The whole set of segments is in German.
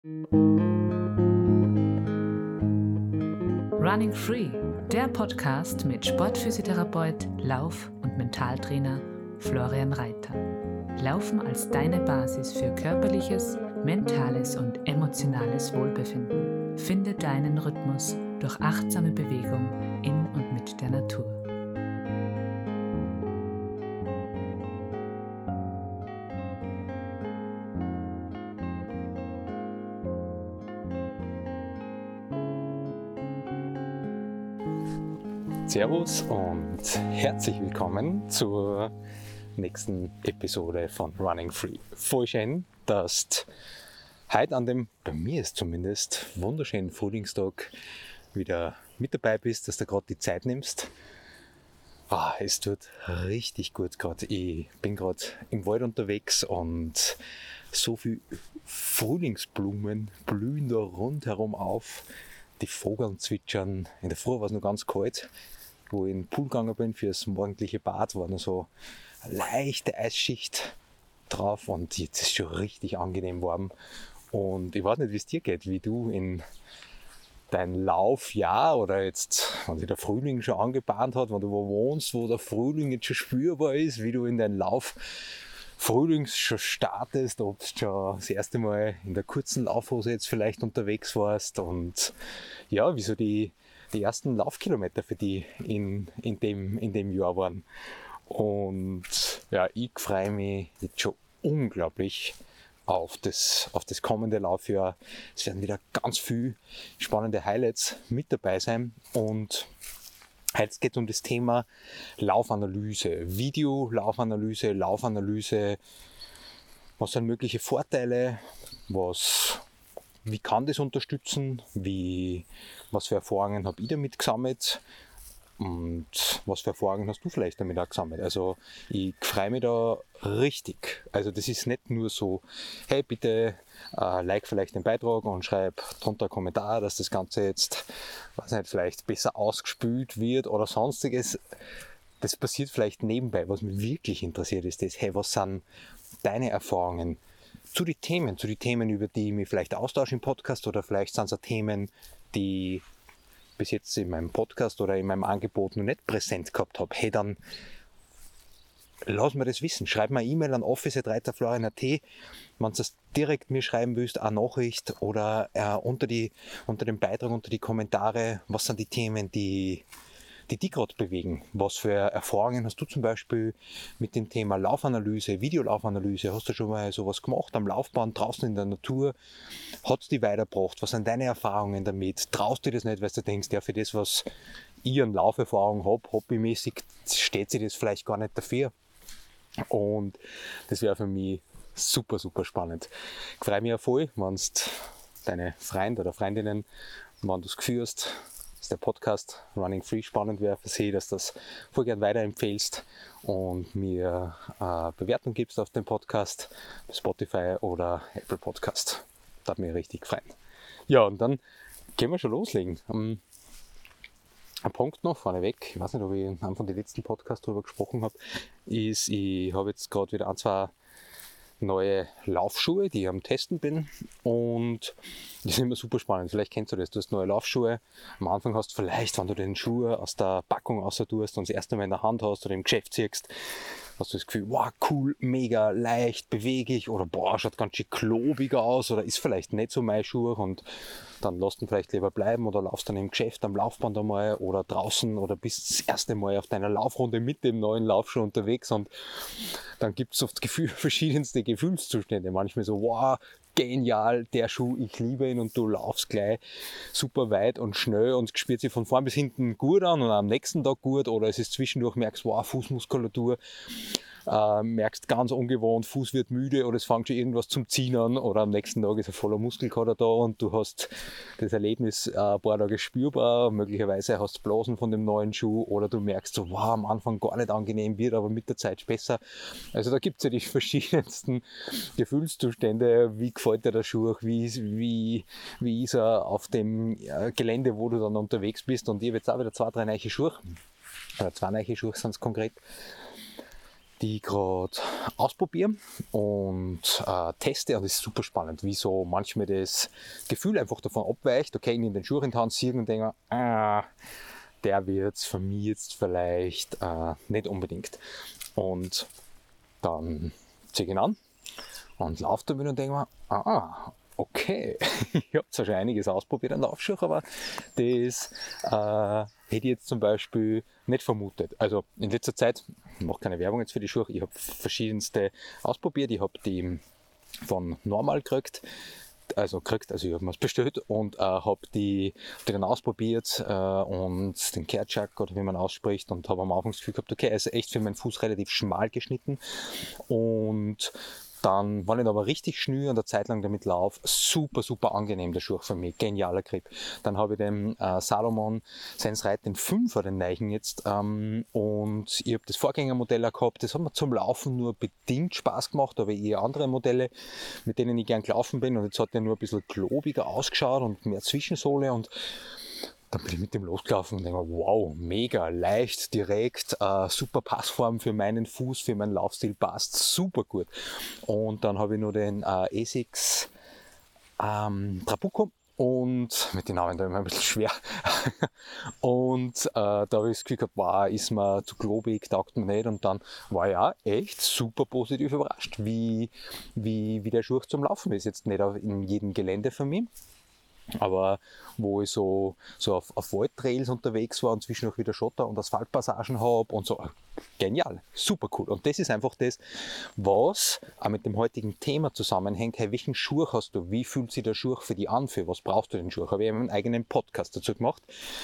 Running Free, der Podcast mit Sportphysiotherapeut, Lauf- und Mentaltrainer Florian Reiter. Laufen als deine Basis für körperliches, mentales und emotionales Wohlbefinden. Finde deinen Rhythmus durch achtsame Bewegung in und mit der Natur. Servus und herzlich willkommen zur nächsten Episode von Running Free. Voll schön, dass du heute an dem, bei mir ist zumindest, wunderschönen Frühlingstag wieder mit dabei bist, dass du gerade die Zeit nimmst. Es tut richtig gut gerade. Ich bin gerade im Wald unterwegs und so viele Frühlingsblumen blühen da rundherum auf. Die Vögel zwitschern. In der Früh war es noch ganz kalt. Wo ich in den Pool gegangen bin fürs morgendliche Bad, war noch so eine leichte Eisschicht drauf und jetzt ist es schon richtig angenehm warm. Und ich weiß nicht, wie es dir geht, wie du in dein Laufjahr oder jetzt, wenn sich der Frühling schon angebahnt hat, wenn du wo wohnst, wo der Frühling jetzt schon spürbar ist, wie du in deinen Frühlings schon startest, ob du schon das erste Mal in der kurzen Laufhose jetzt vielleicht unterwegs warst und ja, wieso die ersten Laufkilometer für die in dem Jahr waren. Und ja, ich freue mich jetzt schon unglaublich auf das kommende Laufjahr. Es werden wieder ganz viele spannende Highlights mit dabei sein und heute geht es um das Thema Laufanalyse, Laufanalyse, was sind mögliche Vorteile, wie kann das unterstützen, was für Erfahrungen habe ich damit gesammelt und was für Erfahrungen hast du vielleicht damit auch gesammelt. Also ich freue mich da richtig. Also das ist nicht nur so, hey bitte like vielleicht den Beitrag und schreib drunter einen Kommentar, dass das Ganze jetzt, weiß nicht, vielleicht besser ausgespült wird oder sonstiges. Das passiert vielleicht nebenbei. Was mich wirklich interessiert ist das, hey, was sind deine Erfahrungen zu den Themen, über die ich mich vielleicht austausche im Podcast oder vielleicht sind es auch Themen, die ich bis jetzt in meinem Podcast oder in meinem Angebot noch nicht präsent gehabt habe. Hey, dann lass mir das wissen. Schreib mir eine E-Mail an office@reiterflorian.at, wenn du das direkt mir schreiben willst, eine Nachricht oder unter dem Beitrag, unter die Kommentare, was sind die Themen, die dich gerade bewegen. Was für Erfahrungen hast du zum Beispiel mit dem Thema Laufanalyse, Videolaufanalyse? Hast du schon mal sowas gemacht am Laufband, draußen in der Natur? Hat es dich weitergebracht? Was sind deine Erfahrungen damit? Traust du dir das nicht, weil du denkst, ja, für das, was ich an Lauferfahrung habe, hobbymäßig, steht sich das vielleicht gar nicht dafür. Und das wäre für mich super, super spannend. Ich freue mich ja voll, wenn du deine Freunde oder Freundinnen, wenn du es geführst, der Podcast Running Free spannend wäre für Sie, dass du das voll gern weiterempfehlst und mir Bewertung gibst auf dem Podcast, Spotify oder Apple Podcast. Das hat mich richtig freuen. Ja, und dann können wir schon loslegen. Ein Punkt noch vorneweg, ich weiß nicht, ob ich am Anfang der letzten Podcast darüber gesprochen habe, ist, ich habe jetzt gerade wieder 2 neue Laufschuhe, die ich am Testen bin und die sind immer super spannend. Vielleicht kennst du das, du hast neue Laufschuhe. Am Anfang hast du vielleicht, wenn du den Schuh aus der Packung raus tust und das erste Mal in der Hand hast oder im Geschäft siehst, hast du das Gefühl, wow, cool, mega leicht, beweglich oder boah, schaut ganz schön klobiger aus oder ist vielleicht nicht so mein Schuh und dann lässt ihn vielleicht lieber bleiben oder laufst dann im Geschäft am Laufband einmal oder draußen oder bist das erste Mal auf deiner Laufrunde mit dem neuen Laufschuh unterwegs und dann gibt es oft verschiedenste Gefühlszustände. Manchmal so, wow, genial, der Schuh, ich liebe ihn und du laufst gleich super weit und schnell und spürt sich von vorn bis hinten gut an und am nächsten Tag gut oder es ist zwischendurch, merkst, wow, Fußmuskulatur, merkst ganz ungewohnt, Fuß wird müde oder es fängt schon irgendwas zum Ziehen an oder am nächsten Tag ist ein voller Muskelkater da und du hast das Erlebnis ein paar Tage spürbar, möglicherweise hast du Blasen von dem neuen Schuh oder du merkst so, wow, am Anfang gar nicht angenehm, wird aber mit der Zeit besser. Also da gibt es ja die verschiedensten Gefühlszustände, wie gefällt dir der Schuh, wie ist er auf dem Gelände, wo du dann unterwegs bist und ich habe jetzt auch wieder 2, 3 neue Schuhe, oder 2 neue Schuhe sind es konkret, die gerade ausprobiere und teste. Und es ist super spannend, wie so manchmal das Gefühl einfach davon abweicht. Okay, ich nehme den Schuh in die Hand, sehe und denke, der wird es für mich jetzt vielleicht nicht unbedingt. Und dann ziehe ich ihn an und laufe damit und denke mir, okay, ich habe zwar schon einiges ausprobiert an Laufschuhen, aber das hätte ich jetzt zum Beispiel nicht vermutet. Also in letzter Zeit, ich mache keine Werbung jetzt für die Schuhe, ich habe verschiedenste ausprobiert. Ich habe die von Normal gekriegt, also ich habe mir es bestellt und habe die dann ausprobiert und den Kerchak oder wie man ausspricht und habe am Anfang das Gefühl gehabt, okay, er ist echt für meinen Fuß relativ schmal geschnitten und dann war ich aber richtig schnell und eine Zeit lang damit laufe. Super, super angenehm, der Schuh für mich. Genialer Grip. Dann habe ich den Salomon Sense den 5er, den Neichen jetzt. Und ich habe das Vorgängermodell auch gehabt. Das hat mir zum Laufen nur bedingt Spaß gemacht, aber eher andere Modelle, mit denen ich gern gelaufen bin. Und jetzt hat der nur ein bisschen klobiger ausgeschaut und mehr Zwischensohle. Und dann bin ich mit dem losgelaufen und denke mir, wow, mega leicht, direkt, super Passform für meinen Fuß, für meinen Laufstil, passt super gut. Und dann habe ich noch den ASICS Trabuco und mit den Namen da immer ein bisschen schwer. Und da habe ich das Gefühl gehabt, wow, ist mir zu globig, taugt mir nicht. Und dann war ich auch echt super positiv überrascht, wie der Schuh zum Laufen ist. Jetzt nicht in jedem Gelände für mich. Aber wo ich so auf Waldtrails unterwegs war und zwischendurch wieder Schotter- und Asphaltpassagen habe und so, genial, super cool. Und das ist einfach das, was auch mit dem heutigen Thema zusammenhängt. Hey, welchen Schuh hast du? Wie fühlt sich der Schuh für dich an? Für was brauchst du den Schuh? Habe ich einen eigenen Podcast dazu gemacht,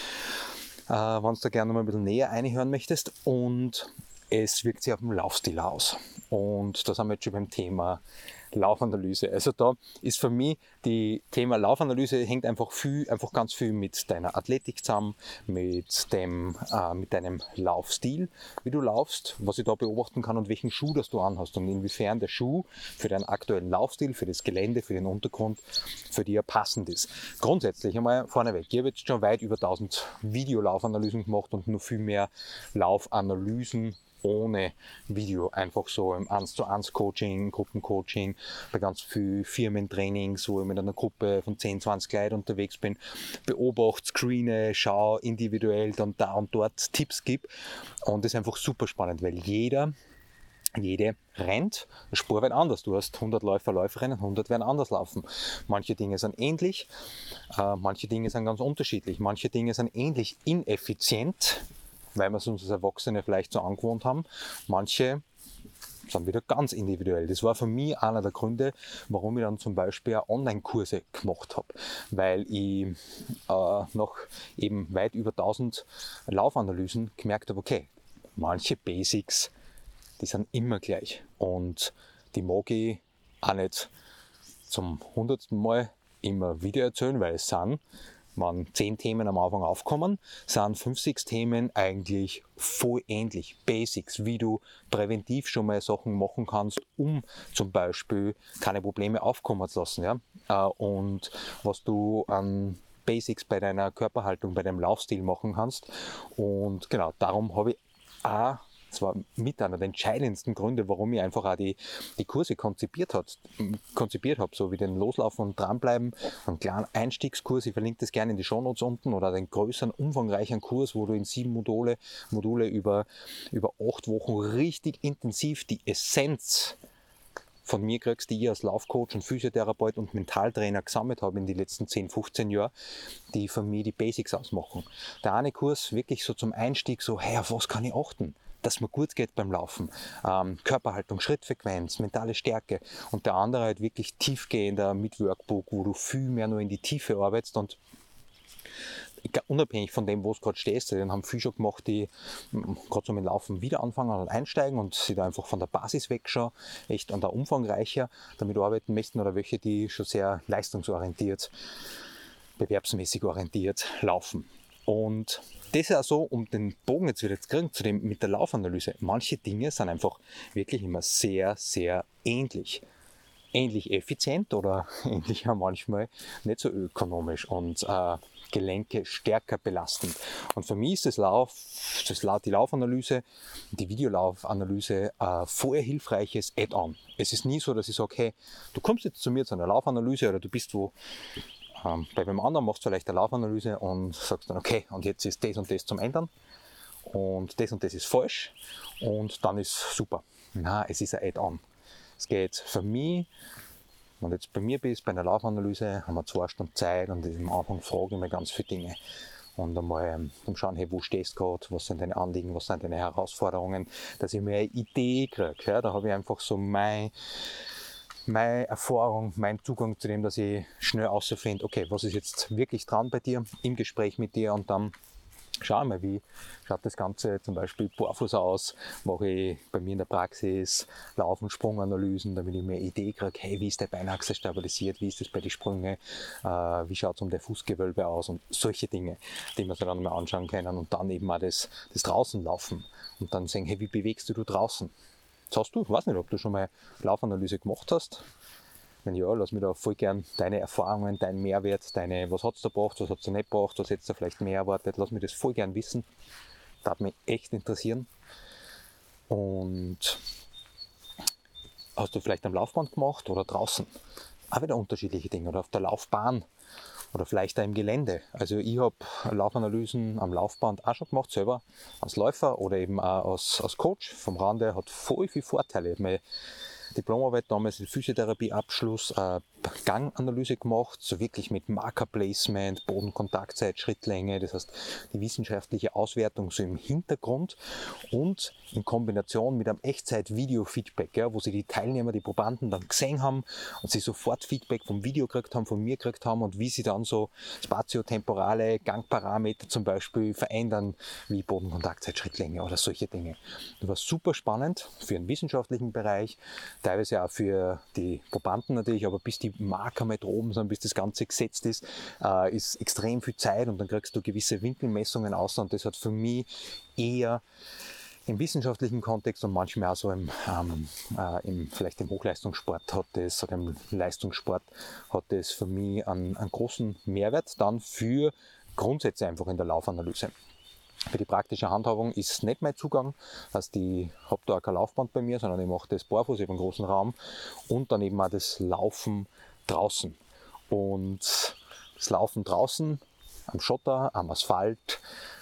wenn du da gerne noch mal ein bisschen näher reinhören möchtest. Und es wirkt sich auf den Laufstil aus. Und da sind wir jetzt schon beim Thema Laufanalyse. Also da ist für mich die Thema Laufanalyse hängt einfach ganz viel mit deiner Athletik zusammen, mit deinem Laufstil, wie du laufst, was ich da beobachten kann und welchen Schuh das du anhast und inwiefern der Schuh für deinen aktuellen Laufstil, für das Gelände, für den Untergrund, für dich passend ist. Grundsätzlich einmal vorneweg, ich habe jetzt schon weit über 1000 Videolaufanalysen gemacht und noch viel mehr Laufanalysen ohne Video, einfach so im 1:1 Coaching, Gruppencoaching, bei ganz vielen Firmentrainings, wo ich mit einer Gruppe von 10, 20 Leuten unterwegs bin, beobachte, screene, schaue individuell dann da und dort Tipps gebe und das ist einfach super spannend, weil jede rennt spurweit anders. Du hast 100 Läufer, Läuferinnen, 100 werden anders laufen. Manche Dinge sind ähnlich, manche Dinge sind ganz unterschiedlich, manche Dinge sind ähnlich ineffizient, weil wir es uns als Erwachsene vielleicht so angewohnt haben. Manche sind wieder ganz individuell. Das war für mich einer der Gründe, warum ich dann zum Beispiel auch Online-Kurse gemacht habe, weil ich nach eben weit über 1000 Laufanalysen gemerkt habe, okay, manche Basics, die sind immer gleich und die mag ich auch nicht zum 100. Mal immer wieder erzählen, weil es sind, wenn 10 Themen am Anfang aufkommen, sind 5, 6 Themen eigentlich voll ähnlich. Basics, wie du präventiv schon mal Sachen machen kannst, um zum Beispiel keine Probleme aufkommen zu lassen. Ja? Und was du an Basics bei deiner Körperhaltung, bei deinem Laufstil machen kannst. Und genau, darum habe ich auch, das war mit einer der entscheidendsten Gründe, warum ich einfach auch die Kurse konzipiert habe, so wie den Loslaufen und Dranbleiben, einen kleinen Einstiegskurs, ich verlinke das gerne in die Shownotes unten, oder den größeren, umfangreichen Kurs, wo du in 7 Module über 8 Wochen richtig intensiv die Essenz von mir kriegst, die ich als Laufcoach und Physiotherapeut und Mentaltrainer gesammelt habe in den letzten 10, 15 Jahren, die für mich die Basics ausmachen. Der eine Kurs wirklich so zum Einstieg, so, hey, auf was kann ich achten? Dass mir gut geht beim Laufen, Körperhaltung, Schrittfrequenz, mentale Stärke, und der andere halt wirklich tiefgehender mit Workbook, wo du viel mehr nur in die Tiefe arbeitest und unabhängig von dem, wo du gerade stehst, den haben viele schon gemacht, die gerade so mit Laufen wieder anfangen und einsteigen und sich da einfach von der Basis wegschauen, echt an der umfangreicher damit arbeiten möchten, oder welche, die schon sehr leistungsorientiert, bewerbsmäßig orientiert laufen. Und das ist auch so, um den Bogen jetzt wieder zu kriegen, zu dem mit der Laufanalyse. Manche Dinge sind einfach wirklich immer sehr, sehr ähnlich. ähnlich effizient oder ähnlich auch manchmal nicht so ökonomisch und Gelenke stärker belastend. Und für mich ist die Laufanalyse, die Videolaufanalyse voll hilfreiches Add-on. Es ist nie so, dass ich sage, hey, du kommst jetzt zu mir zu einer Laufanalyse oder du bist wo bei wem anderen, machst vielleicht eine Laufanalyse und sagst dann, okay, und jetzt ist das und das zum Ändern und das ist falsch und dann ist super. Nein, es ist ein Add-on. Es geht für mich, wenn du jetzt bei mir bist, bei einer Laufanalyse, haben wir 2 Stunden Zeit und am Anfang frage ich mir ganz viele Dinge. Und einmal schauen, hey, wo stehst du gerade, was sind deine Anliegen, was sind deine Herausforderungen, dass ich mir eine Idee kriege. Ja, da habe ich einfach so meine Erfahrung, mein Zugang zu dem, dass ich schnell herausfinde, okay, was ist jetzt wirklich dran bei dir, im Gespräch mit dir und dann schau mal, wie schaut das Ganze zum Beispiel barfuß aus, mache ich bei mir in der Praxis Lauf- und Sprunganalysen, damit ich mir eine Idee kriege, hey, wie ist der Beinachse stabilisiert, wie ist das bei den Sprüngen, wie schaut es um der Fußgewölbe aus und solche Dinge, die wir uns dann mal anschauen können und dann eben auch das draußen laufen und dann sehen, hey, wie bewegst du draußen? Das hast du, ich weiß nicht, ob du schon mal Laufanalyse gemacht hast. Wenn ja, lass mich da voll gern deine Erfahrungen, deinen Mehrwert, was hat es da gebracht, was hat es da nicht gebracht, was hättest du vielleicht mehr erwartet, lass mich das voll gern wissen. Das würde mich echt interessieren. Und hast du vielleicht am Laufband gemacht oder draußen? Auch wieder unterschiedliche Dinge oder auf der Laufbahn oder vielleicht auch im Gelände. Also ich habe Laufanalysen am Laufband auch schon gemacht, selber als Läufer oder eben auch als Coach vom Rande, hat voll viele Vorteile. Meine Diplomarbeit damals in Physiotherapie-Abschluss, Ganganalyse gemacht, so wirklich mit Marker-Placement, Bodenkontaktzeit, Schrittlänge, das heißt die wissenschaftliche Auswertung so im Hintergrund und in Kombination mit einem Echtzeit-Video-Feedback, ja, wo sie die Teilnehmer, die Probanden dann gesehen haben und sie sofort Feedback vom Video gekriegt haben, von mir gekriegt haben und wie sie dann so spatiotemporale Gangparameter zum Beispiel verändern, wie Bodenkontaktzeit, Schrittlänge oder solche Dinge. Das war super spannend für den wissenschaftlichen Bereich, teilweise auch für die Probanden natürlich, aber bis die Marker mit oben sind, bis das Ganze gesetzt ist extrem viel Zeit und dann kriegst du gewisse Winkelmessungen aus und das hat für mich eher im wissenschaftlichen Kontext und manchmal auch so vielleicht im Hochleistungssport oder im Leistungssport hat das für mich einen großen Mehrwert dann für Grundsätze einfach in der Laufanalyse. Für die praktische Handhabung ist nicht mein Zugang, also ich habe da auch kein Laufband bei mir, sondern ich mache das barfuß, ich habe einen großen Raum und dann eben auch das Laufen draußen. Und das Laufen draußen am Schotter, am Asphalt,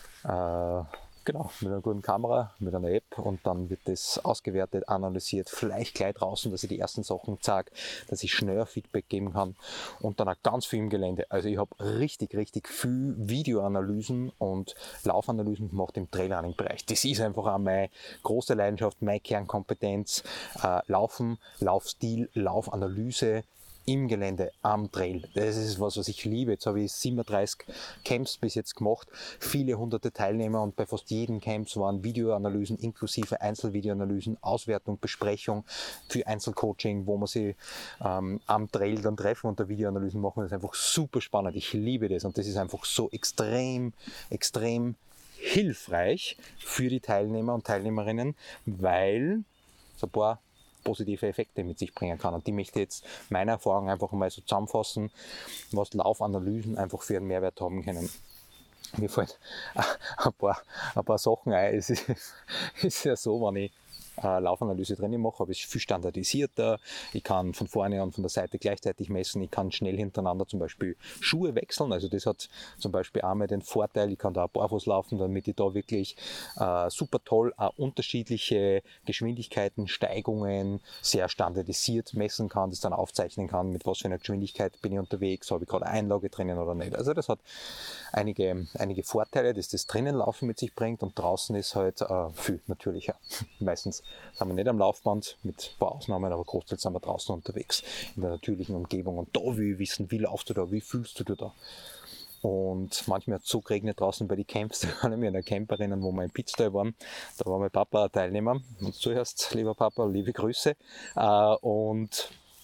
genau, mit einer guten Kamera, mit einer App und dann wird das ausgewertet, analysiert, vielleicht gleich draußen, dass ich die ersten Sachen zeige, dass ich schneller Feedback geben kann und dann auch ganz viel im Gelände. Also ich habe richtig viel Videoanalysen und Laufanalysen gemacht im Trailrunning-Bereich. Das ist einfach auch meine große Leidenschaft, meine Kernkompetenz. Laufen, Laufstil, Laufanalyse, im Gelände, am Trail. Das ist was ich liebe. Jetzt habe ich 37 Camps bis jetzt gemacht, viele hunderte Teilnehmer und bei fast jedem Camps waren Videoanalysen inklusive Einzelvideoanalysen, Auswertung, Besprechung für Einzelcoaching, wo man sich am Trail dann treffen und da Videoanalysen machen. Das ist einfach super spannend. Ich liebe das und das ist einfach so extrem hilfreich für die Teilnehmer und Teilnehmerinnen, weil so ein paar positive Effekte mit sich bringen kann. Und die möchte ich jetzt meine Erfahrung einfach mal so zusammenfassen, was Laufanalysen einfach für einen Mehrwert haben können. Mir fallen ein paar Sachen ein. Es ist ja so, wenn ich Laufanalyse drin mache, habe ich viel standardisierter. Ich kann von vorne und von der Seite gleichzeitig messen. Ich kann schnell hintereinander zum Beispiel Schuhe wechseln. Also das hat zum Beispiel einmal den Vorteil, ich kann da barfuß laufen, damit ich da wirklich super toll unterschiedliche Geschwindigkeiten, Steigungen sehr standardisiert messen kann, das dann aufzeichnen kann, mit was für einer Geschwindigkeit bin ich unterwegs, habe ich gerade Einlage drinnen oder nicht. Also das hat einige Vorteile, dass das drinnen Laufen mit sich bringt und draußen ist halt viel natürlicher. Meistens sind wir nicht am Laufband, mit ein paar Ausnahmen, aber großteils sind wir draußen unterwegs, in der natürlichen Umgebung. Und da will ich wissen, wie laufst du da, wie fühlst du dich da? Und manchmal hat es so geregnet draußen bei den Camps, da kann ich mich an der Camp erinnern, wo wir im Pitztal waren. Da war mein Papa ein Teilnehmer. Und zuerst, lieber Papa, liebe Grüße. Und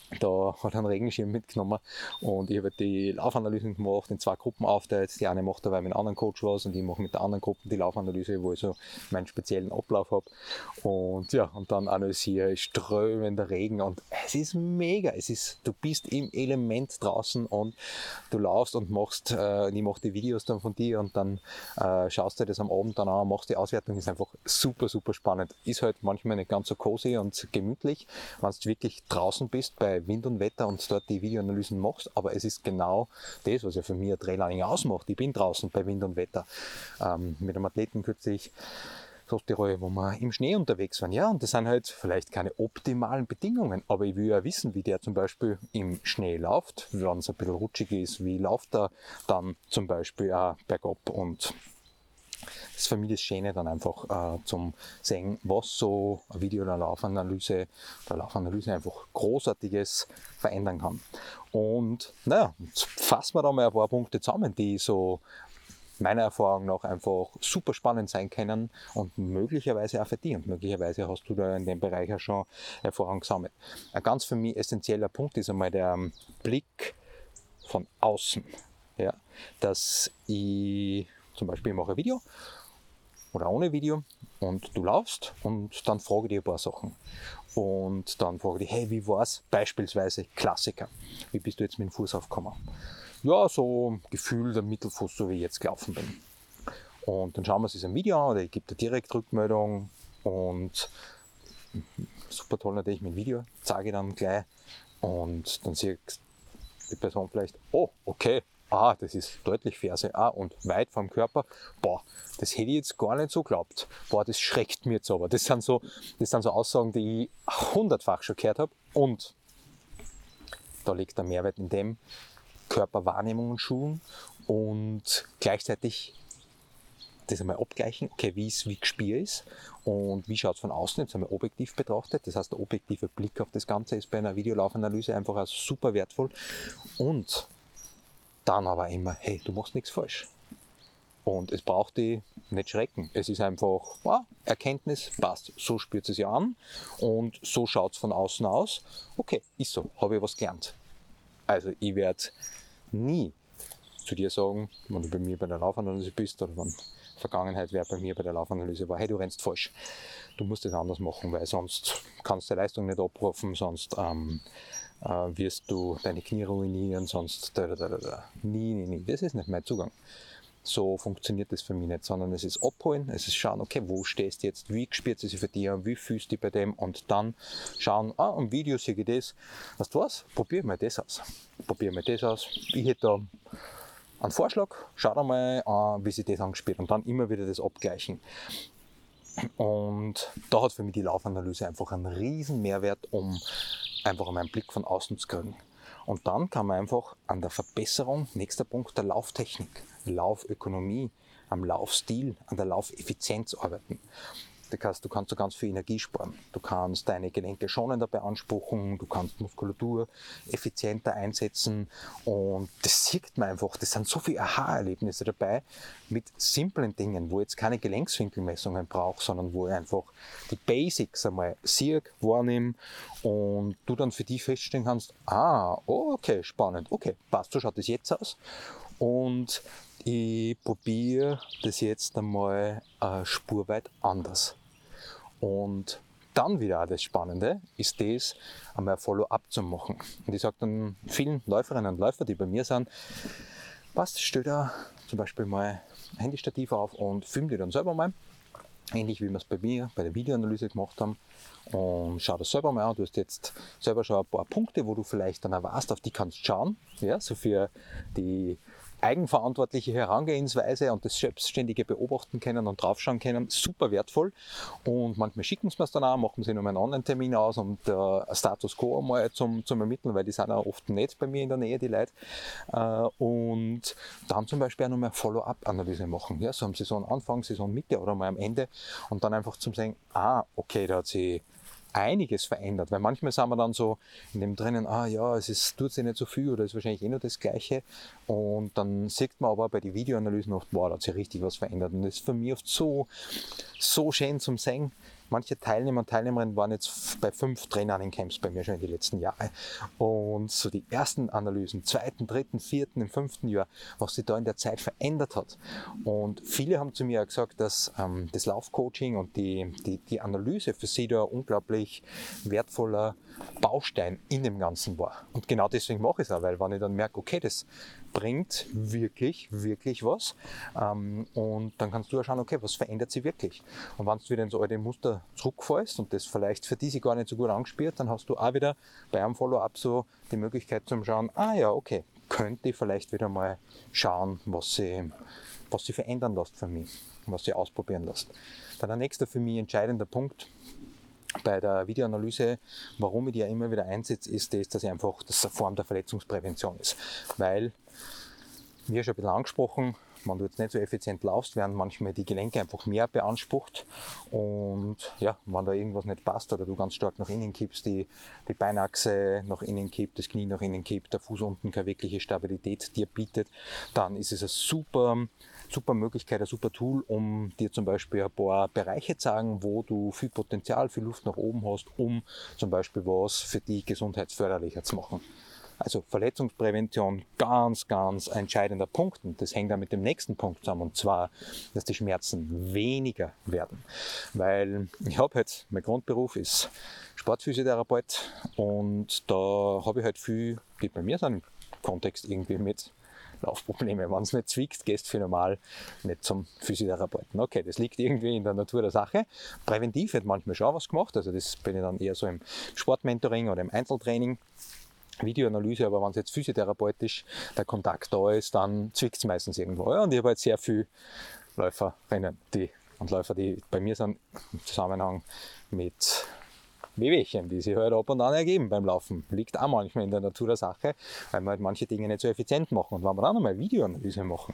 Da hat er einen Regenschirm mitgenommen und ich habe die Laufanalysen gemacht, in 2 Gruppen aufteilt. Die eine macht dabei mit einem anderen Coach was und ich mache mit der anderen Gruppe die Laufanalyse, wo ich so meinen speziellen Ablauf habe. Und ja, und dann analysiere ich strömender Regen und es ist mega. Du bist im Element draußen und du laufst und machst, ich mache die Videos dann von dir und dann schaust du das am Abend dann an, machst die Auswertung, ist einfach super, super spannend. Ist halt manchmal nicht ganz so cozy und gemütlich, wenn du wirklich draußen bist bei Wind und Wetter und dort die Videoanalysen machst, aber es ist genau das, was ja für mich ein Trailrunning ausmacht. Ich bin draußen bei Wind und Wetter. Mit einem Athleten kürzlich Tirol, wo wir im Schnee unterwegs waren. Ja, und das sind halt vielleicht keine optimalen Bedingungen, aber ich will ja wissen, wie der zum Beispiel im Schnee läuft, wenn es ein bisschen rutschig ist, wie läuft er dann zum Beispiel auch bergab, und das ist für mich das Schöne dann einfach zum sehen, was so ein Video oder Laufanalyse einfach Großartiges verändern kann. Und naja, jetzt fassen wir da mal ein paar Punkte zusammen, die so meiner Erfahrung nach einfach super spannend sein können und möglicherweise auch für dich. Und möglicherweise hast du da in dem Bereich auch schon Erfahrung gesammelt. Ein ganz für mich essentieller Punkt ist einmal der Blick von außen. Ja, dass ich zum Beispiel mache ein Video oder ohne Video und du laufst und dann frage ich dich ein paar Sachen. Und dann frage ich dich, hey, wie war's? Beispielsweise Klassiker. Wie bist du jetzt mit dem Fuß aufgekommen? Ja, so Gefühl der Mittelfuß, so wie ich jetzt gelaufen bin. Und dann schauen wir uns das im Video an oder ich gebe dir direkt Rückmeldung und super toll natürlich mit dem Video, zeige ich dann gleich und dann sieht die Person vielleicht, oh, okay, das ist deutlich Ferse, und weit vom Körper, das hätte ich jetzt gar nicht so geglaubt, das schreckt mir jetzt aber. Das sind so Aussagen, die ich 100-fach schon gehört habe, und da liegt der Mehrwert in dem, Körperwahrnehmung und Schulen und gleichzeitig das einmal abgleichen, okay, wie Gespür ist und wie schaut es von außen, jetzt einmal objektiv betrachtet. Das heißt, der objektive Blick auf das Ganze ist bei einer Videolaufanalyse einfach auch super wertvoll. Und dann aber immer, hey, du machst nichts falsch. Und es braucht dich nicht schrecken. Es ist einfach, Erkenntnis, passt. So spürt es ja an und so schaut es von außen aus. Okay, ist so, habe ich was gelernt. Also ich werde nie zu dir sagen, wenn du bei mir bei der Laufanalyse bist oder wenn Vergangenheit wer bei mir bei der Laufanalyse war, hey, du rennst falsch. Du musst das anders machen, weil sonst kannst du die Leistung nicht abrufen, sonst wirst du deine Knie ruinieren, sonst Nie. Das ist nicht mein Zugang. So funktioniert das für mich nicht, sondern es ist abholen, es ist schauen, okay, wo stehst du jetzt, wie spürt es sich für dich an, wie fühlst du dich bei dem, und dann schauen, im Video sehe ich das, weißt du was, probier mal das aus. Ich hätte da einen Vorschlag, schau dir mal an, wie sich das angespielt, und dann immer wieder das abgleichen. Und da hat für mich die Laufanalyse einfach einen riesen Mehrwert, um einfach einen Blick von außen zu kriegen. Und dann kann man einfach an der Verbesserung, nächster Punkt, der Lauftechnik, Laufökonomie, am Laufstil, an der Laufeffizienz arbeiten. Du kannst ganz viel Energie sparen. Du kannst deine Gelenke schonender beanspruchen, du kannst Muskulatur effizienter einsetzen, und das sieht man einfach. Das sind so viele Aha-Erlebnisse dabei mit simplen Dingen, wo ich jetzt keine Gelenkswinkelmessungen brauche, sondern wo ich einfach die Basics einmal sehe, wahrnehme und du dann für dich feststellen kannst, okay, spannend, okay, passt, so schaut das jetzt aus. Und ich probiere das jetzt einmal spurweit anders. Und dann wieder auch das Spannende ist das, einmal ein Follow-up zu machen. Und ich sage dann vielen Läuferinnen und Läufern, die bei mir sind, stell da zum Beispiel mal ein Handystativ auf und film die dann selber mal. Ähnlich wie wir es bei mir bei der Videoanalyse gemacht haben. Und schau das selber mal an. Du hast jetzt selber schon ein paar Punkte, wo du vielleicht dann auch weißt, auf die kannst du schauen. Ja, so für die eigenverantwortliche Herangehensweise und das selbstständige Beobachten können und draufschauen können, super wertvoll. Und manchmal schicken sie mir es dann auch, machen sie noch einen Online-Termin aus, um der Status Quo einmal zum Ermitteln, weil die sind auch oft nicht bei mir in der Nähe, die Leute. Und dann zum Beispiel auch noch mal eine Follow-up-Analyse machen, ja, so am Saisonanfang, Saisonmitte oder mal am Ende, und dann einfach zum sagen, okay, da hat sich einiges verändert, weil manchmal sind wir dann so in dem drinnen, tut sich nicht so viel oder ist wahrscheinlich nur das Gleiche, und dann sieht man aber bei den Videoanalysen oft, da hat sich richtig was verändert, und das ist für mich oft so schön zum Sehen, manche Teilnehmer und Teilnehmerinnen waren jetzt bei 5 Trainerinnen-Camps bei mir schon in den letzten Jahren. Und so die ersten Analysen, 2., 3., 4., im 5. Jahr, was sich da in der Zeit verändert hat. Und viele haben zu mir auch gesagt, dass das Laufcoaching und die Analyse für sie da unglaublich wertvoller Baustein in dem Ganzen war. Und genau deswegen mache ich es auch, weil wenn ich dann merke, okay, das bringt wirklich was, und dann kannst du auch schauen, okay, was verändert sich wirklich. Und wenn du wieder in so alte Muster zurückfallst und das vielleicht für die sich gar nicht so gut angespielt, dann hast du auch wieder bei einem Follow-up so die Möglichkeit zu schauen, okay, könnte ich vielleicht wieder mal schauen, was sie verändern lässt für mich, was sie ausprobieren lässt. Dann der nächste für mich entscheidende Punkt bei der Videoanalyse, warum ich die ja immer wieder einsetze, ist das, dass das eine Form der Verletzungsprävention ist. Weil, wie schon ein bisschen angesprochen, wenn du jetzt nicht so effizient laufst, werden manchmal die Gelenke einfach mehr beansprucht. Und ja, wenn da irgendwas nicht passt oder du ganz stark nach innen kippst, die Beinachse nach innen kippt, das Knie nach innen kippt, der Fuß unten keine wirkliche Stabilität dir bietet, dann ist es eine super Möglichkeit, ein super Tool, um dir zum Beispiel ein paar Bereiche zu sagen, wo du viel Potenzial, viel Luft nach oben hast, um zum Beispiel was für die gesundheitsförderlicher zu machen. Also Verletzungsprävention, ganz ein entscheidender Punkt, und das hängt dann mit dem nächsten Punkt zusammen, und zwar, dass die Schmerzen weniger werden. Weil ich habe halt, mein Grundberuf ist Sportphysiotherapeut, und da habe ich halt viel, die bei mir sind, im Kontext irgendwie mit Laufprobleme. Wenn es nicht zwickt, gehst du für normal nicht zum Physiotherapeuten. Okay, das liegt irgendwie in der Natur der Sache. Präventiv wird manchmal schon was gemacht, also das bin ich dann eher so im Sportmentoring oder im Einzeltraining. Videoanalyse, aber wenn es jetzt physiotherapeutisch der Kontakt da ist, dann zwickt es meistens irgendwo. Ja, und ich habe halt sehr viele Läuferinnen und Läufer, die bei mir sind, im Zusammenhang mit Wehwehchen, die sich halt ab und an ergeben beim Laufen. Liegt auch manchmal in der Natur der Sache, weil wir halt manche Dinge nicht so effizient machen. Und wenn wir dann einmal Videoanalyse machen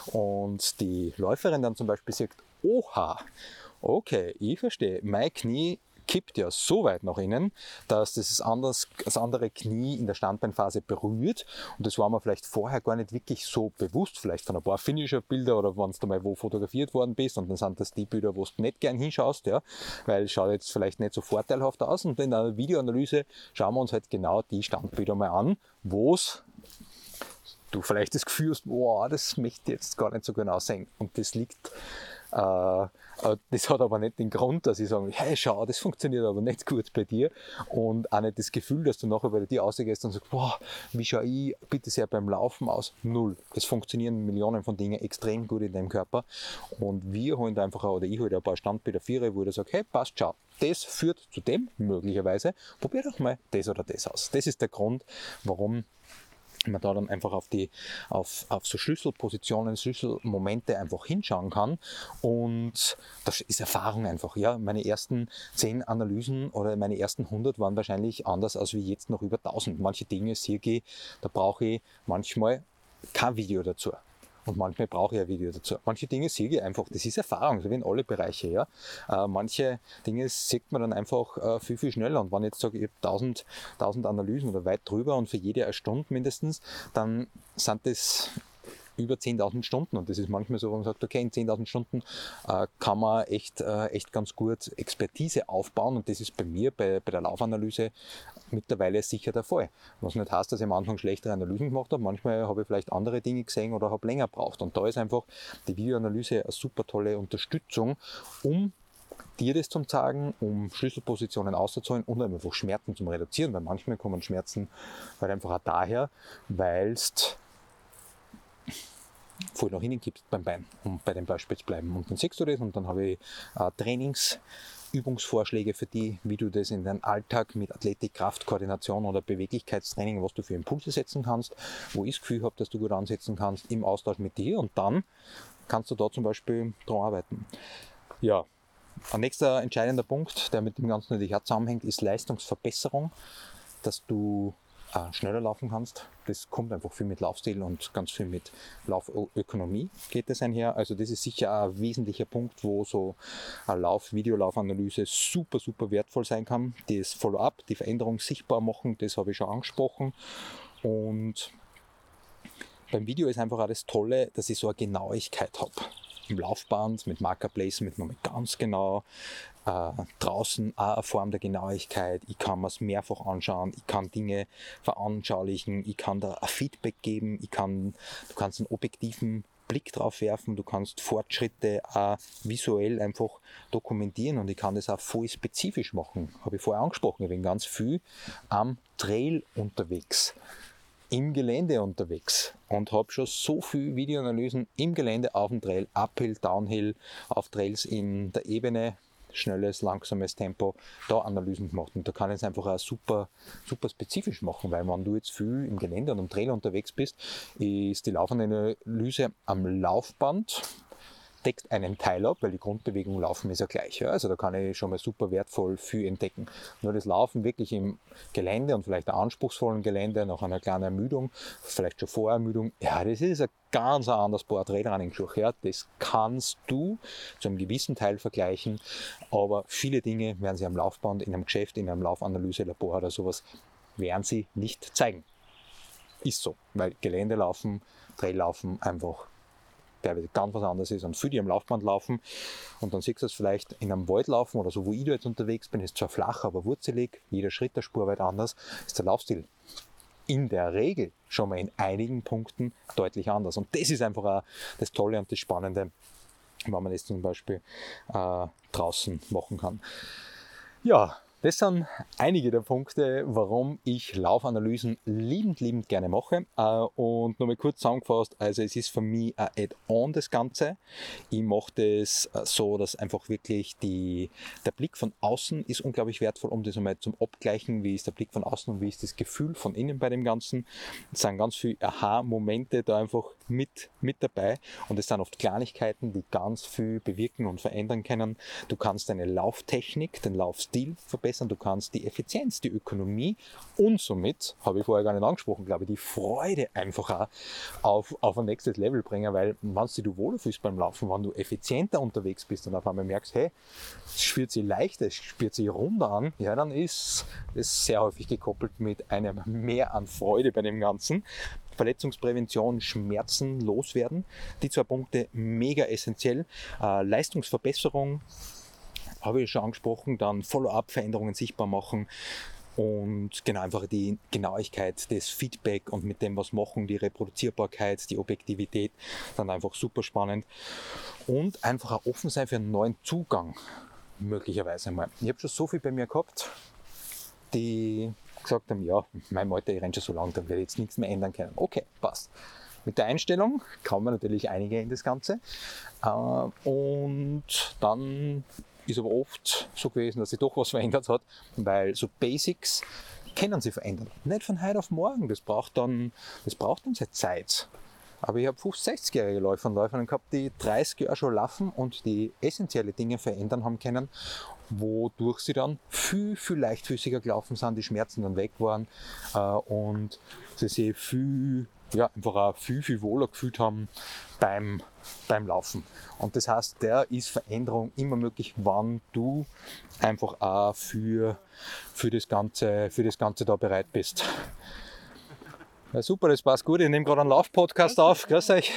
und die Läuferin dann zum Beispiel sagt, oha, okay, ich verstehe, mein Knie kippt ja so weit nach innen, dass das andere Knie in der Standbeinphase berührt, und das war mir vielleicht vorher gar nicht wirklich so bewusst, vielleicht von ein paar Finisher-Bilder oder wenn du mal wo fotografiert worden bist, und dann sind das die Bilder, wo du nicht gern hinschaust, ja, weil es schaut jetzt vielleicht nicht so vorteilhaft aus, und in der Videoanalyse schauen wir uns halt genau die Standbilder mal an, wo es du vielleicht das Gefühl hast, wow, das möchte ich jetzt gar nicht so genau sehen, und das liegt das hat aber nicht den Grund, dass ich sage, hey, schau, das funktioniert aber nicht gut bei dir, und auch nicht das Gefühl, dass du nachher bei dir rausgehst und sagst, wow, wie schaue ich bitte sehr beim Laufen aus? Null. Es funktionieren Millionen von Dingen extrem gut in deinem Körper, und wir holen da einfach, oder ich hole da ein paar Standbilder, wo ich sage, hey, passt, schau, das führt zu dem möglicherweise, probier doch mal das oder das aus. Das ist der Grund, warum man da dann einfach auf so Schlüsselpositionen, Schlüsselmomente einfach hinschauen kann, und das ist Erfahrung einfach. Ja, meine ersten 10 Analysen oder meine ersten 100 waren wahrscheinlich anders als wie jetzt noch über 1000. Manche Dinge sehe ich, da brauche ich manchmal kein Video dazu. Und manchmal brauche ich ein Video dazu. Manche Dinge sehe ich einfach, das ist Erfahrung, so wie in alle Bereiche. Ja. Manche Dinge sieht man dann einfach viel schneller. Und wenn ich jetzt sage, ich habe 1000 Analysen oder weit drüber und für jede eine Stunde mindestens, dann sind das über 10.000 Stunden, und das ist manchmal so, wo man sagt, okay, in 10.000 Stunden kann man echt ganz gut Expertise aufbauen, und das ist bei mir bei der Laufanalyse mittlerweile sicher der Fall. Was nicht heißt, dass ich am Anfang schlechtere Analysen gemacht habe, manchmal habe ich vielleicht andere Dinge gesehen oder habe länger gebraucht, und da ist einfach die Videoanalyse eine super tolle Unterstützung, um dir das zu zeigen, um Schlüsselpositionen auszuholen und einfach Schmerzen zu reduzieren, weil manchmal kommen Schmerzen halt einfach auch daher, weil es voll nach innen kippt beim Bein, um bei dem Beispiel zu bleiben. Und dann siehst du das, und dann habe ich Übungsvorschläge für die, wie du das in deinen Alltag mit Athletik, Kraft, Koordination oder Beweglichkeitstraining, was du für Impulse setzen kannst, wo ich das Gefühl habe, dass du gut ansetzen kannst, im Austausch mit dir, und dann kannst du da zum Beispiel dran arbeiten. Ja, ein nächster entscheidender Punkt, der mit dem Ganzen natürlich auch zusammenhängt, ist Leistungsverbesserung, dass du schneller laufen kannst. Das kommt einfach viel mit Laufstil und ganz viel mit Laufökonomie geht das einher. Also das ist sicher ein wesentlicher Punkt, wo so eine Videolaufanalyse super wertvoll sein kann. Das Follow-up, die Veränderung sichtbar machen, das habe ich schon angesprochen. Und beim Video ist einfach auch das Tolle, dass ich so eine Genauigkeit habe. im Laufband mit Marker Placement nochmal ganz genau. Draußen auch eine Form der Genauigkeit. Ich kann mir es mehrfach anschauen, ich kann Dinge veranschaulichen, ich kann da ein Feedback geben, du kannst einen objektiven Blick drauf werfen, du kannst Fortschritte visuell einfach dokumentieren und ich kann das auch voll spezifisch machen. Habe ich vorher angesprochen, ich bin ganz viel am Trail unterwegs, im Gelände unterwegs und habe schon so viel Videoanalysen im Gelände auf dem Trail, Uphill, Downhill, auf Trails in der Ebene, schnelles, langsames Tempo, da Analysen gemacht. Und da kann ich es einfach auch super, super spezifisch machen, weil wenn du jetzt viel im Gelände und am Trail unterwegs bist, ist die Laufanalyse am Laufband, deckt einen Teil ab, weil die Grundbewegung Laufen ist ja gleich. Ja? Also da kann ich schon mal super wertvoll viel entdecken. Nur das Laufen wirklich im Gelände und vielleicht einem anspruchsvollen Gelände, nach einer kleinen Ermüdung, vielleicht schon vor Ermüdung, ja, das ist ein ganz anderes Trailrunning-Schuh. Ja? Das kannst du zu einem gewissen Teil vergleichen, aber viele Dinge werden sie am Laufband, in einem Geschäft, in einem Laufanalyse-Labor oder sowas, werden sie nicht zeigen. Ist so, weil Geländelaufen, Traillaufen einfach teilweise ganz was anderes ist und für die am Laufband laufen und dann siehst du es vielleicht in einem Wald laufen oder so, wo ich da jetzt unterwegs bin, ist zwar flach, aber wurzelig, jeder Schritt der Spur weit anders, ist der Laufstil in der Regel schon mal in einigen Punkten deutlich anders und das ist einfach auch das Tolle und das Spannende, wenn man das zum Beispiel draußen machen kann. Ja, das sind einige der Punkte, warum ich Laufanalysen liebend gerne mache. Und nochmal kurz zusammengefasst, also es ist für mich ein Add-on das Ganze. Ich mache das so, dass einfach wirklich der Blick von außen ist unglaublich wertvoll, um das einmal zum Abgleichen, wie ist der Blick von außen und wie ist das Gefühl von innen bei dem Ganzen. Es sind ganz viele Aha-Momente da einfach mit dabei und es sind oft Kleinigkeiten, die ganz viel bewirken und verändern können. Du kannst deine Lauftechnik, den Laufstil verbessern, du kannst die Effizienz, die Ökonomie und somit, habe ich vorher gar nicht angesprochen, glaube ich, die Freude einfach auch auf ein nächstes Level bringen, weil wenn du dich wohler fühlst beim Laufen, wenn du effizienter unterwegs bist und auf einmal merkst, hey, es spürt sich leichter, es spürt sich runder an, ja, dann ist es sehr häufig gekoppelt mit einem Mehr an Freude bei dem Ganzen. Verletzungsprävention, Schmerzen loswerden. Die 2 Punkte mega essentiell. Leistungsverbesserung habe ich schon angesprochen, dann Follow-up-Veränderungen sichtbar machen und genau einfach die Genauigkeit, das Feedback und mit dem was machen, die Reproduzierbarkeit, die Objektivität, dann einfach super spannend und einfach auch offen sein für einen neuen Zugang möglicherweise mal. Ich habe schon so viel bei mir gehabt, die gesagt haben, ja, mein Alter, ich renne schon so lange, da werde ich jetzt nichts mehr ändern können. Okay, passt. Mit der Einstellung kann man natürlich einige in das Ganze. Und dann ist aber oft so gewesen, dass sich doch was verändert hat, weil so Basics können sich verändern. Nicht von heute auf morgen, das braucht dann seine Zeit. Aber ich habe 50-60-jährige Läufer und Läuferinnen gehabt, die 30 Jahre schon laufen und die essentielle Dinge verändern haben können, wodurch sie dann viel leichtfüßiger gelaufen sind, die Schmerzen dann weg waren und sie sich einfach auch viel wohler gefühlt haben beim Laufen. Und das heißt, da ist Veränderung immer möglich, wann du einfach auch für das Ganze da bereit bist. Ja, super, das passt gut. Ich nehme gerade einen Lauf-Podcast auf. Grüß euch.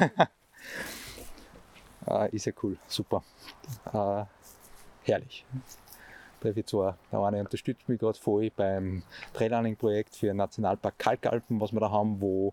Ist ja cool, super. Herrlich. Der eine unterstützt mich gerade voll beim Trailrunning-Projekt für den Nationalpark Kalkalpen, was wir da haben, wo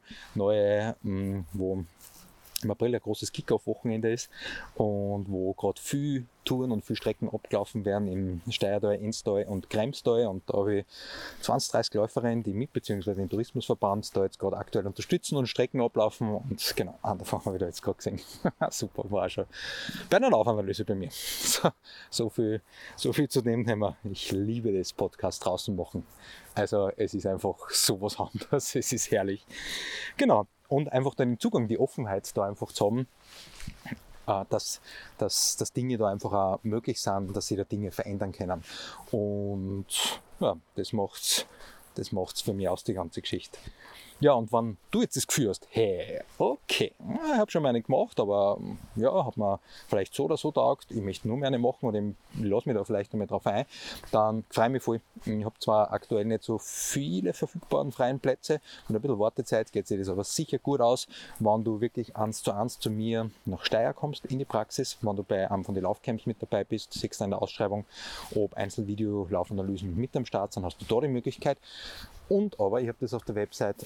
im April ein großes Kick-Off-Wochenende ist und wo gerade viel Touren und viel Strecken abgelaufen werden im Steiertal, Enstal und Kremstal und da habe ich 20, 30 Läuferinnen, die beziehungsweise den Tourismusverband da jetzt gerade aktuell unterstützen und Strecken ablaufen und genau, davon habe ich da jetzt gerade gesehen. Super, war auch schon bei einer Laufanalyse bei mir. So viel zu dem Thema. Ich liebe das Podcast draußen machen. Also es ist einfach sowas anderes, es ist herrlich. Genau. Und einfach dann den Zugang, die Offenheit da einfach zu haben, dass Dinge da einfach auch möglich sind, dass sie da Dinge verändern können. Und ja, das macht's für mich aus, die ganze Geschichte. Ja, und wenn du jetzt das Gefühl hast, hey, okay, ich habe schon mal eine gemacht, aber ja, hat mir vielleicht so oder so taugt, ich möchte nur mehr eine machen oder ich lasse mich da vielleicht noch mal drauf ein, dann freue ich mich voll. Ich habe zwar aktuell nicht so viele verfügbaren freien Plätze und ein bisschen Wartezeit geht sich das aber sicher gut aus, wenn du wirklich 1:1 zu mir nach Steyr kommst in die Praxis, wenn du bei einem von den Laufcamps mit dabei bist, siehst du in der Ausschreibung, ob Einzelvideo-Laufanalysen mit am Start sind, hast du da die Möglichkeit. Und aber, ich habe das auf der Website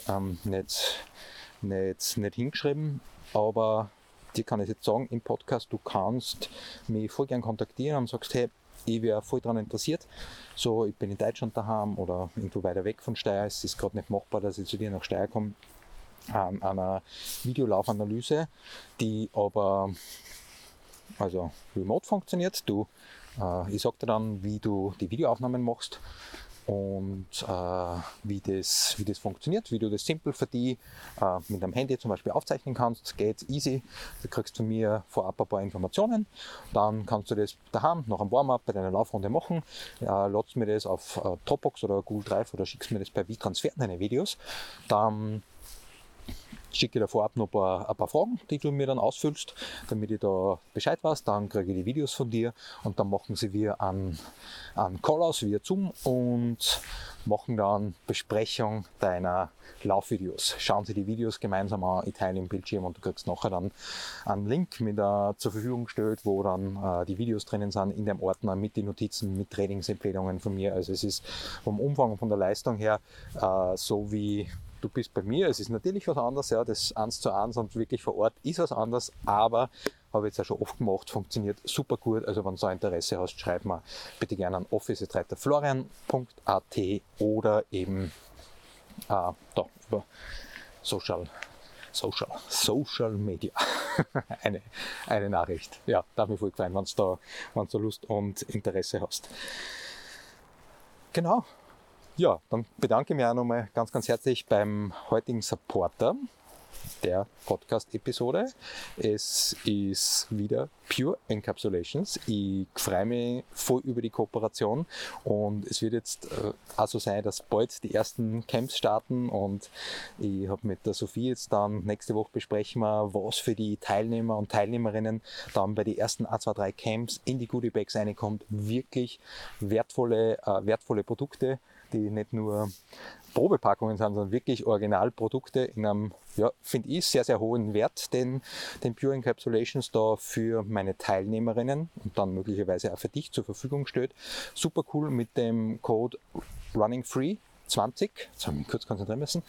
nicht hingeschrieben, aber dir kann ich jetzt sagen, im Podcast, du kannst mich voll gern kontaktieren und sagst, hey, ich wäre voll daran interessiert. So, ich bin in Deutschland daheim oder irgendwo weiter weg von Steyr, es ist gerade nicht machbar, dass ich zu dir nach Steyr komme, an einer Videolaufanalyse, die aber also remote funktioniert. Ich sage dir dann, wie du die Videoaufnahmen machst und wie das funktioniert, wie du das simpel für dich mit einem Handy zum Beispiel aufzeichnen kannst. Geht easy. Du kriegst von mir vorab ein paar Informationen. Dann kannst du das daheim nach einem Warm-up bei deiner Laufrunde machen. Ladst mir das auf Dropbox oder Google Drive oder schickst mir das per WeTransfer deine Videos. Dann schicke dir vorab noch ein paar Fragen, die du mir dann ausfüllst, damit ich da Bescheid weiß. Dann kriege ich die Videos von dir und dann machen wir einen Call aus via Zoom und machen dann Besprechung deiner Laufvideos. Schauen Sie die Videos gemeinsam an, ich teile im Bildschirm und du kriegst nachher dann einen Link zur Verfügung gestellt, wo dann die Videos drinnen sind in dem Ordner mit den Notizen, mit Trainingsempfehlungen von mir. Also es ist vom Umfang und von der Leistung her so wie du bist bei mir. Es ist natürlich was anderes, ja, das 1:1 und wirklich vor Ort ist was anderes, aber habe ich jetzt auch schon oft gemacht, funktioniert super gut. Also wenn du so Interesse hast, schreib mir bitte gerne an office@florian.at oder eben da über Social Media eine Nachricht. Ja, darf mich voll gefallen, wenn du da Lust und Interesse hast. Genau. Ja, dann bedanke ich mich auch nochmal ganz, ganz herzlich beim heutigen Supporter der Podcast-Episode. Es ist wieder Pure Encapsulations. Ich freue mich voll über die Kooperation und es wird jetzt auch so sein, dass bald die ersten Camps starten und ich habe mit der Sophie jetzt dann nächste Woche besprechen wir, was für die Teilnehmer und Teilnehmerinnen dann bei den ersten 1, 2, 3 Camps in die Goodie Bags reinkommt. Wirklich wertvolle Produkte, die nicht nur Probepackungen sind, sondern wirklich Originalprodukte in einem, ja, finde ich, sehr, sehr hohen Wert, den Pure Encapsulations da für meine Teilnehmerinnen und dann möglicherweise auch für dich zur Verfügung stellt. Super cool mit dem Code RunningFree 20, jetzt habe ich mich kurz konzentrieren müssen,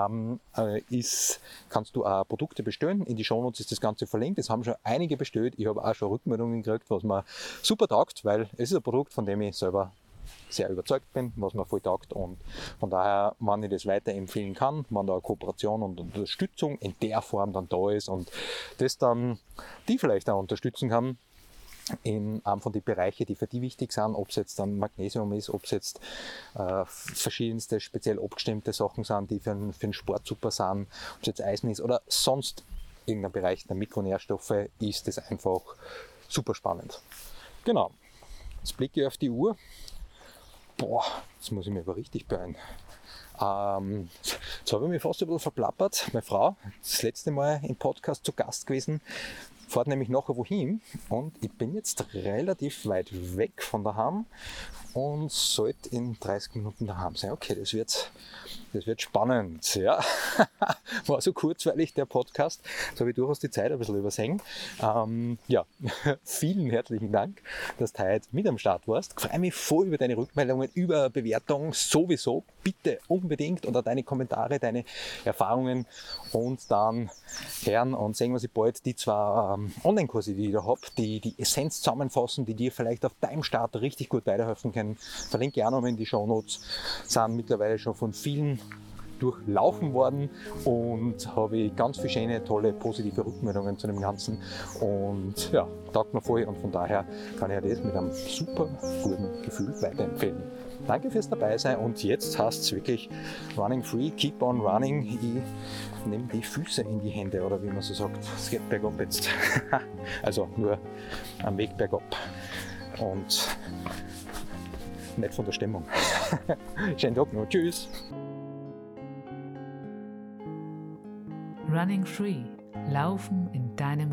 kannst du auch Produkte bestellen. In die Shownotes ist das Ganze verlinkt. Es haben schon einige bestellt. Ich habe auch schon Rückmeldungen gekriegt, was mir super taugt, weil es ist ein Produkt, von dem ich selber sehr überzeugt bin, was mir voll taugt und von daher, wenn ich das weiterempfehlen kann, wenn da eine Kooperation und Unterstützung in der Form dann da ist und das dann die vielleicht auch unterstützen kann in einem von den Bereichen, die für die wichtig sind, ob es jetzt dann Magnesium ist, ob es jetzt verschiedenste speziell abgestimmte Sachen sind, die für den Sport super sind, ob es jetzt Eisen ist oder sonst irgendein Bereich der Mikronährstoffe, ist das einfach super spannend. Genau, jetzt blicke ich auf die Uhr. Boah, jetzt muss ich mich aber richtig beeilen. Jetzt habe ich mich fast ein bisschen verplappert. Meine Frau, das letzte Mal im Podcast zu Gast gewesen, fährt nämlich nachher wohin und ich bin jetzt relativ weit weg von daheim und sollte in 30 Minuten daheim sein. Okay, das wird spannend. Ja. War so kurzweilig der Podcast. Jetzt habe ich durchaus die Zeit ein bisschen übersehen. Ja, vielen herzlichen Dank, dass du heute mit am Start warst. Ich freue mich voll über deine Rückmeldungen, über Bewertungen sowieso. Bitte unbedingt oder deine Kommentare, deine Erfahrungen und dann hören und sehen wir sie bald. Die zwei Online-Kurse, die ich da habe, die Essenz zusammenfassen, die dir vielleicht auf deinem Start richtig gut weiterhelfen können. Verlinke ich auch noch in die Shownotes. Sind mittlerweile schon von vielen durchlaufen worden und habe ich ganz viele schöne, tolle, positive Rückmeldungen zu dem Ganzen und ja, taugt mir voll und von daher kann ich das mit einem super guten Gefühl weiterempfehlen. Danke fürs dabei sein und jetzt heißt es wirklich Running Free, keep on running. Ich nehme die Füße in die Hände oder wie man so sagt, es geht bergab jetzt. Also nur am Weg bergab und nicht von der Stimmung. Schönen Tag noch, tschüss! Running Free, Laufen in deinem